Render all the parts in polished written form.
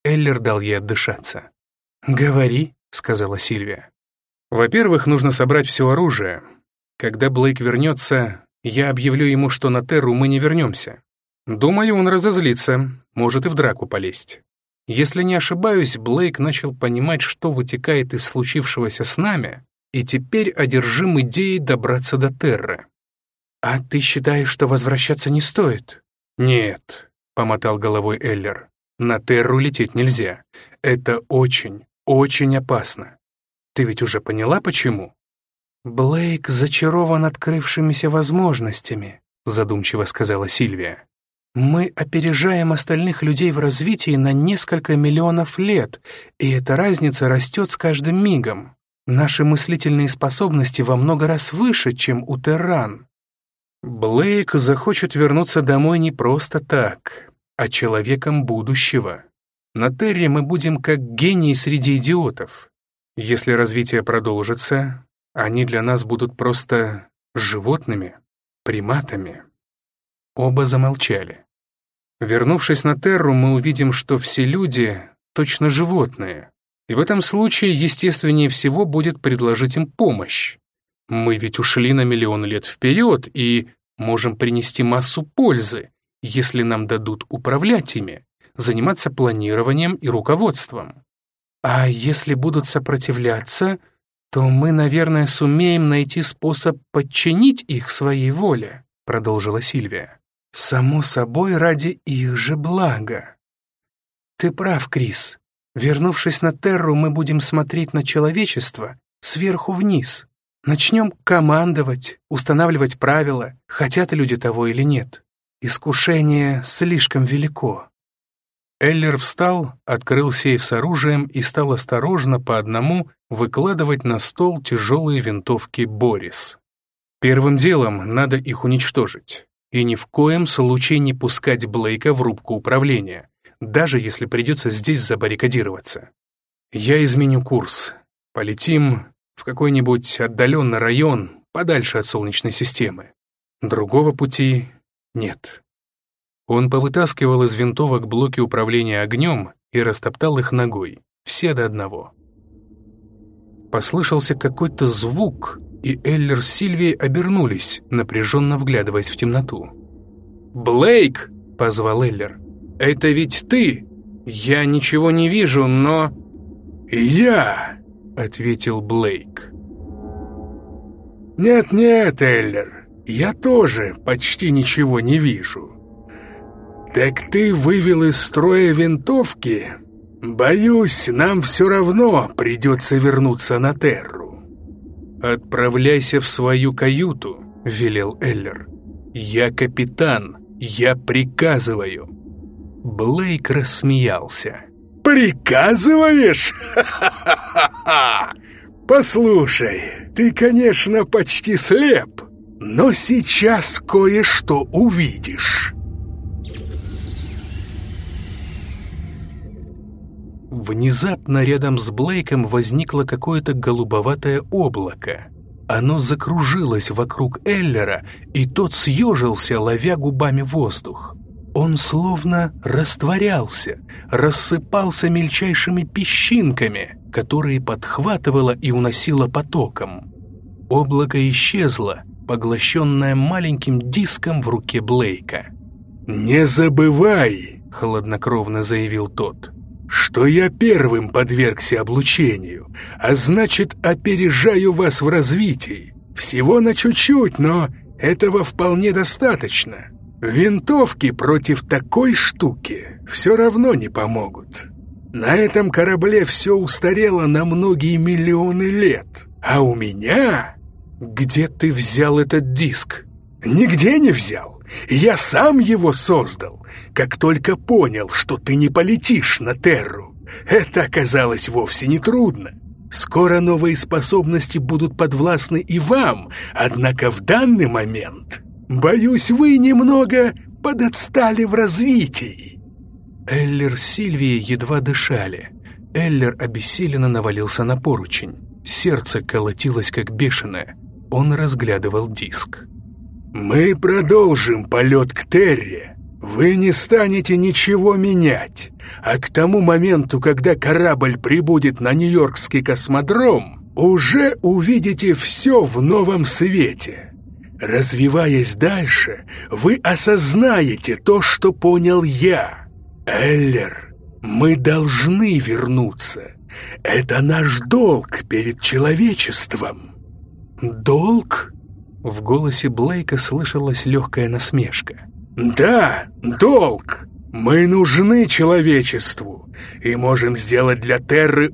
Эллер дал ей отдышаться. «Говори», — сказала Сильвия. «Во-первых, нужно собрать все оружие. Когда Блейк вернется, я объявлю ему, что на Терру мы не вернемся. Думаю, он разозлится, может и в драку полезть. Если не ошибаюсь, Блейк начал понимать, что вытекает из случившегося с нами, и теперь одержим идеей добраться до Терры». «А ты считаешь, что возвращаться не стоит?» «Нет», — помотал головой Эллер. «На Терру лететь нельзя. Это очень, очень опасно. Ты ведь уже поняла, почему?» «Блейк зачарован открывшимися возможностями», — задумчиво сказала Сильвия. «Мы опережаем остальных людей в развитии на несколько миллионов лет, и эта разница растет с каждым мигом. Наши мыслительные способности во много раз выше, чем у терран. Блейк захочет вернуться домой не просто так, а человеком будущего. На Терре мы будем как гении среди идиотов. Если развитие продолжится, они для нас будут просто животными, приматами». Оба замолчали. Вернувшись на Терру, мы увидим, что все люди точно животные, и в этом случае естественнее всего будет предложить им помощь. Мы ведь ушли на миллион лет вперед и можем принести массу пользы, если нам дадут управлять ими, заниматься планированием и руководством. А если будут сопротивляться, то мы, наверное, сумеем найти способ подчинить их своей воле, продолжила Сильвия. Само собой, ради их же блага. Ты прав, Крис. Вернувшись на Терру, мы будем смотреть на человечество сверху вниз. Начнем командовать, устанавливать правила, хотят люди того или нет. Искушение слишком велико. Эллер встал, открыл сейф с оружием и стал осторожно по одному выкладывать на стол тяжелые винтовки «Борис». Первым делом надо их уничтожить. И ни в коем случае не пускать Блейка в рубку управления, даже если придется здесь забаррикадироваться. Я изменю курс. Полетим в какой-нибудь отдаленный район, подальше от Солнечной системы. Другого пути нет. Он повытаскивал из винтовок блоки управления огнем и растоптал их ногой, все до одного. Послышался какой-то звук, и Эллер с Сильвией обернулись, напряженно вглядываясь в темноту. «Блейк!» — позвал Эллер. «Это ведь ты! Я ничего не вижу, но...» «Я!» — ответил Блейк. «Нет-нет, Эллер, я тоже почти ничего не вижу. Так ты вывел из строя винтовки? Боюсь, нам все равно придется вернуться на Терру». «Отправляйся в свою каюту», — велел Эллер. «Я капитан, я приказываю». Блейк рассмеялся. «Приказываешь? Ха-ха-ха-ха! Послушай, ты, конечно, почти слеп, но сейчас кое-что увидишь». Внезапно рядом с Блейком возникло какое-то голубоватое облако. Оно закружилось вокруг Эллера, и тот съежился, ловя губами воздух. Он словно растворялся, рассыпался мельчайшими песчинками, которые подхватывало и уносило потоком. Облако исчезло, поглощенное маленьким диском в руке Блейка. «Не забывай», — хладнокровно заявил тот, «что я первым подвергся облучению, а значит, опережаю вас в развитии. Всего на чуть-чуть, но этого вполне достаточно. Винтовки против такой штуки все равно не помогут. На этом корабле все устарело на многие миллионы лет, а у меня...» «Где ты взял этот диск?» «Нигде не взял. Я сам его создал, как только понял, что ты не полетишь на Терру. Это оказалось вовсе не трудно. Скоро новые способности будут подвластны и вам, однако в данный момент, боюсь, вы немного подотстали в развитии». Эллер с Сильвией едва дышали. Эллер обессиленно навалился на поручень. Сердце колотилось как бешеное. Он разглядывал диск. «Мы продолжим полет к Терре. Вы не станете ничего менять, а к тому моменту, когда корабль прибудет на Нью-Йоркский космодром, уже увидите все в новом свете. Развиваясь дальше, вы осознаете то, что понял я. Эллер, мы должны вернуться. Это наш долг перед человечеством». «Долг?» В голосе Блейка слышалась легкая насмешка. «Да, долг. Мы нужны человечеству и можем сделать для Терры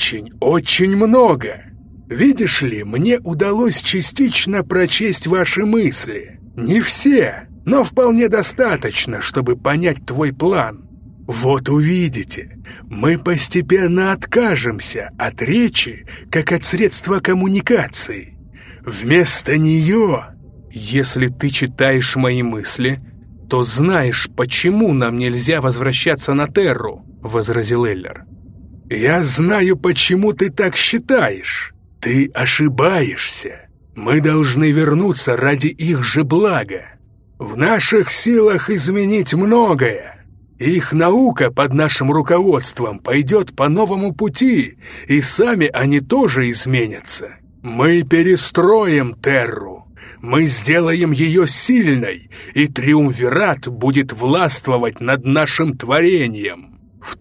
очень много. Видишь ли, мне удалось частично прочесть ваши мысли. Не все, но вполне достаточно, чтобы понять твой план. Вот увидите, мы постепенно откажемся от речи, как от средства коммуникации. Вместо нее...» «Если ты читаешь мои мысли, то знаешь, почему нам нельзя возвращаться на Терру», — возразил Эллер. «Я знаю, почему ты так считаешь. Ты ошибаешься. Мы должны вернуться ради их же блага. В наших силах изменить многое. Их наука под нашим руководством пойдет по новому пути, и сами они тоже изменятся. Мы перестроим Терру. Мы сделаем ее сильной, и Триумвират будет властвовать над нашим творением.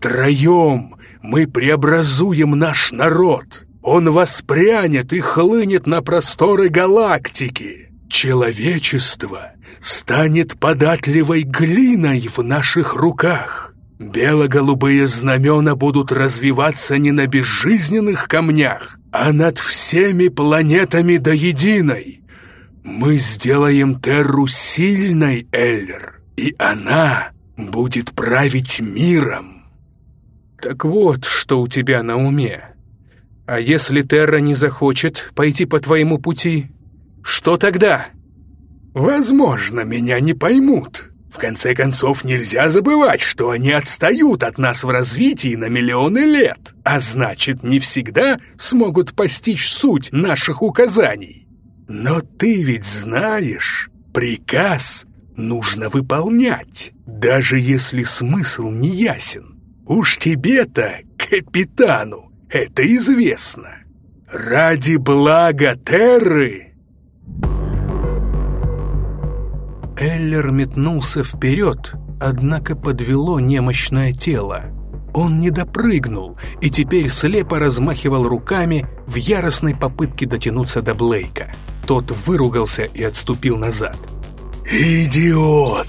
Втроем мы преобразуем наш народ. Он воспрянет и хлынет на просторы галактики. Человечество станет податливой глиной в наших руках. Бело-голубые знамена будут развиваться не на безжизненных камнях, а над всеми планетами до единой. Мы сделаем Терру сильной, Эллер, и она будет править миром». «Так вот, что у тебя на уме. А если Терра не захочет пойти по твоему пути, что тогда?» «Возможно, меня не поймут. В конце концов, нельзя забывать, что они отстают от нас в развитии на миллионы лет, а значит, не всегда смогут постичь суть наших указаний. Но ты ведь знаешь, приказ нужно выполнять, даже если смысл не ясен. Уж тебе-то, капитану, это известно. Ради блага Терры...» Эллер метнулся вперед, однако подвело немощное тело. Он не допрыгнул и теперь слепо размахивал руками в яростной попытке дотянуться до Блейка. Тот выругался и отступил назад. «Идиот!»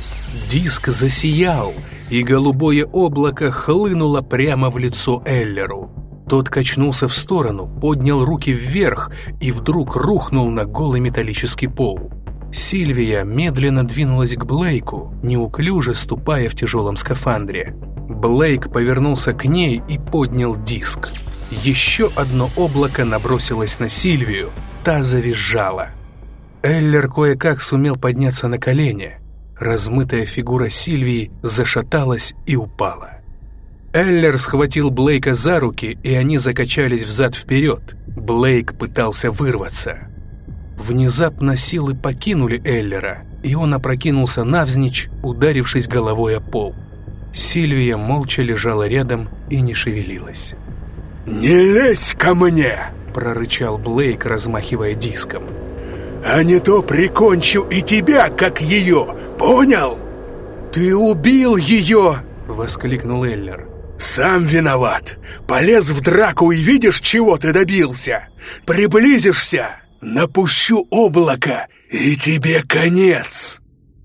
Диск засиял, и голубое облако хлынуло прямо в лицо Эллеру. Тот качнулся в сторону, поднял руки вверх и вдруг рухнул на голый металлический пол. Сильвия медленно двинулась к Блейку, неуклюже ступая в тяжелом скафандре. Блейк повернулся к ней и поднял диск. Еще одно облако набросилось на Сильвию, та завизжала. Эллер кое-как сумел подняться на колени. Размытая фигура Сильвии зашаталась и упала. Эллер схватил Блейка за руки, и они закачались взад-вперед. Блейк пытался вырваться. Внезапно силы покинули Эллера, и он опрокинулся навзничь, ударившись головой о пол. Сильвия молча лежала рядом и не шевелилась. «Не лезь ко мне!» — прорычал Блейк, размахивая диском. «А не то прикончу и тебя, как ее, понял?» «Ты убил ее!» — воскликнул Эллер. «Сам виноват! Полез в драку и видишь, чего ты добился! Приблизишься, напущу облако, и тебе конец!»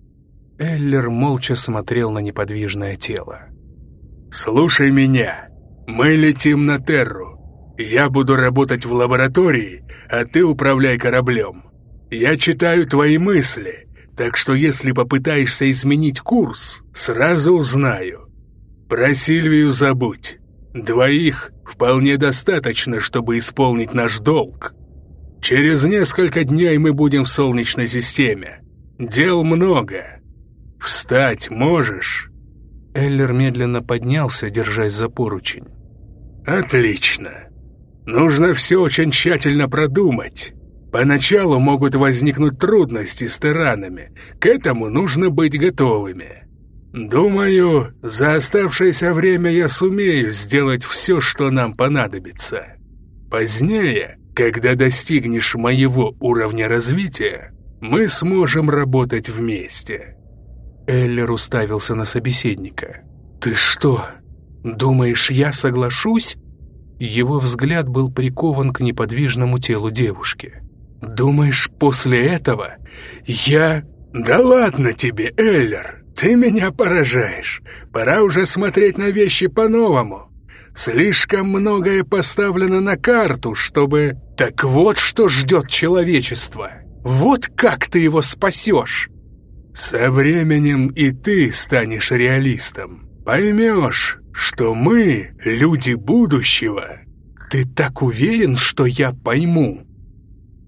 Эллер молча смотрел на неподвижное тело. «Слушай меня. Мы летим на Терру. Я буду работать в лаборатории, а ты управляй кораблем. Я читаю твои мысли, так что если попытаешься изменить курс, сразу узнаю. Про Сильвию забудь. Двоих вполне достаточно, чтобы исполнить наш долг. Через несколько дней мы будем в Солнечной системе. Дел много. Встать можешь?» Эллер медленно поднялся, держась за поручень. «Отлично. Нужно все очень тщательно продумать. Поначалу могут возникнуть трудности с тиранами. К этому нужно быть готовыми. Думаю, за оставшееся время я сумею сделать все, что нам понадобится. Позднее, когда достигнешь моего уровня развития, мы сможем работать вместе». Эллер уставился на собеседника. «Ты что, думаешь, я соглашусь?» Его взгляд был прикован к неподвижному телу девушки. «Думаешь, после этого я...» «Да ладно тебе, Эллер, ты меня поражаешь. Пора уже смотреть на вещи по-новому. Слишком многое поставлено на карту, чтобы...» «Так вот что ждет человечество. Вот как ты его спасешь!» «Со временем и ты станешь реалистом. Поймешь, что мы, люди будущего...» «Ты так уверен, что я пойму?»